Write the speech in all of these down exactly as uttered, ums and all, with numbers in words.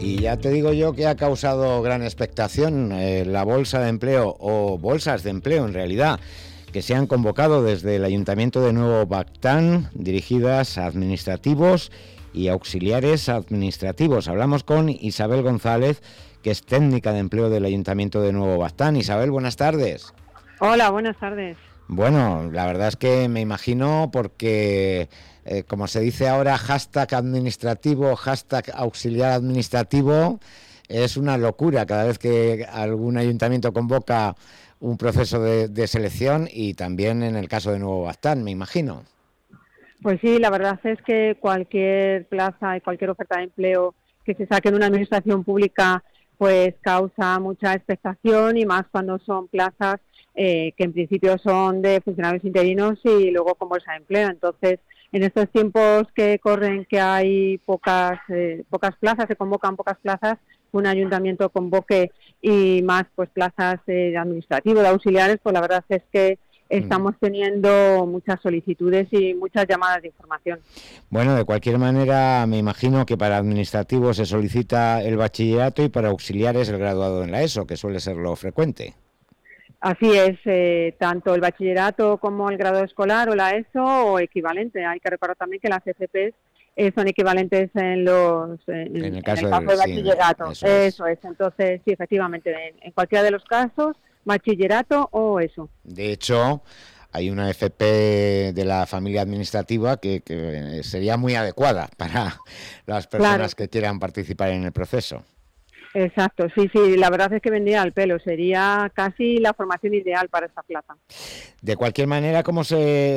Y ya te digo yo que ha causado gran expectación eh, la bolsa de empleo, o bolsas de empleo en realidad, que se han convocado desde el Ayuntamiento de Nuevo Bactán, dirigidas a administrativos y auxiliares administrativos. Hablamos con Isabel González, que es técnica de empleo del Ayuntamiento de Nuevo Bactán. Isabel, buenas tardes. Hola, buenas tardes. Bueno, la verdad es que me imagino porque, eh, como se dice ahora, hashtag administrativo, hashtag auxiliar administrativo, es una locura cada vez que algún ayuntamiento convoca un proceso de, de selección, y también en el caso de Nuevo Bactán, me imagino. Pues sí, la verdad es que cualquier plaza y cualquier oferta de empleo que se saque de una administración pública pues causa mucha expectación, y más cuando son plazas eh, que en principio son de funcionarios interinos y luego con bolsa de empleo. Entonces, en estos tiempos que corren, que hay pocas eh, pocas plazas, se convocan pocas plazas, un ayuntamiento convoque y más pues plazas eh, de administrativo, de auxiliares, pues la verdad es que estamos teniendo muchas solicitudes y muchas llamadas de información. Bueno, de cualquier manera, me imagino que para administrativos se solicita el bachillerato y para auxiliares el graduado en la ESO, que suele ser lo frecuente. Así es, eh, tanto el bachillerato como el grado escolar o la ESO o equivalente. Hay que recordar también que las F Ps eh, son equivalentes en los en, en el en caso, el caso del, del bachillerato. Sí, eso, es. eso es. Entonces, sí, efectivamente, en, en cualquiera de los casos, bachillerato o ESO. De hecho, hay una F P de la familia administrativa que, que sería muy adecuada para las personas claro. que quieran participar en el proceso. Exacto, sí, sí, la verdad es que vendría al pelo, sería casi la formación ideal para esta plaza. De cualquier manera, ¿cómo se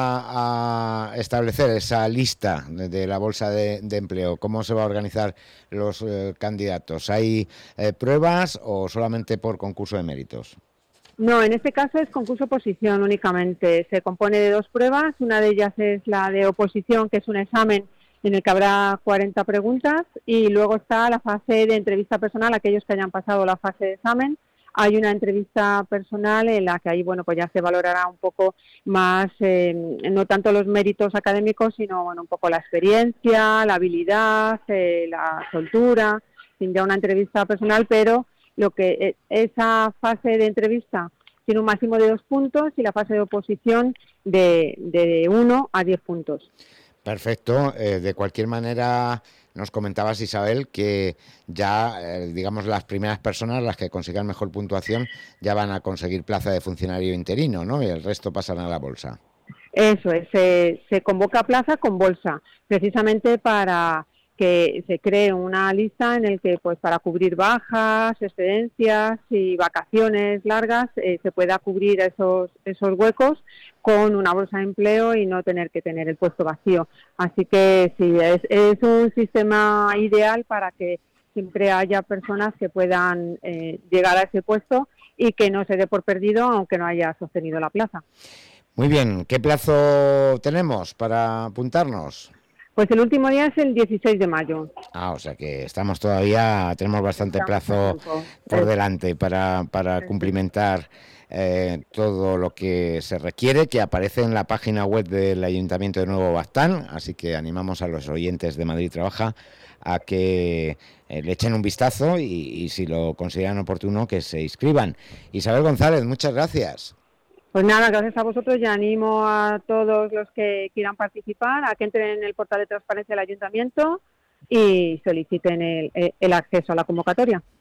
va a establecer esa lista de, de la bolsa de, de empleo? ¿Cómo se va a organizar los eh, candidatos? ¿Hay eh, pruebas o solamente por concurso de méritos? No, en este caso es concurso-oposición únicamente. Se compone de dos pruebas, una de ellas es la de oposición, que es un examen en el que habrá cuarenta preguntas, y luego está la fase de entrevista personal, aquellos que hayan pasado la fase de examen. Hay una entrevista personal en la que ahí, bueno, pues ya se valorará un poco más, eh, no tanto los méritos académicos, sino, bueno, un poco la experiencia, la habilidad, eh, la soltura, sin ya una entrevista personal, pero lo que esa fase de entrevista tiene un máximo de dos puntos y la fase de oposición de, de uno a diez puntos. Perfecto. Eh, de cualquier manera, nos comentabas, Isabel, que ya, eh, digamos, las primeras personas, las que consigan mejor puntuación, ya van a conseguir plaza de funcionario interino, ¿no? Y el resto pasan a la bolsa. Eso es, se, se convoca plaza con bolsa, precisamente para que se cree una lista en el que, pues, para cubrir bajas, excedencias y vacaciones largas, eh, se pueda cubrir esos esos huecos con una bolsa de empleo y no tener que tener el puesto vacío. Así que sí, es, es un sistema ideal para que siempre haya personas que puedan eh, llegar a ese puesto y que no se dé por perdido aunque no haya sostenido la plaza. Muy bien, ¿qué plazo tenemos para apuntarnos? Pues el último día es el dieciséis de mayo. Ah, o sea que estamos todavía, tenemos bastante plazo por delante para, para cumplimentar eh, todo lo que se requiere, que aparece en la página web del Ayuntamiento de Nuevo Bactán, así que animamos a los oyentes de Madrid Trabaja a que eh, le echen un vistazo y, y si lo consideran oportuno, que se inscriban. Isabel González, muchas gracias. Pues nada, gracias a vosotros, y animo a todos los que quieran participar a que entren en el portal de transparencia del Ayuntamiento y soliciten el, el acceso a la convocatoria.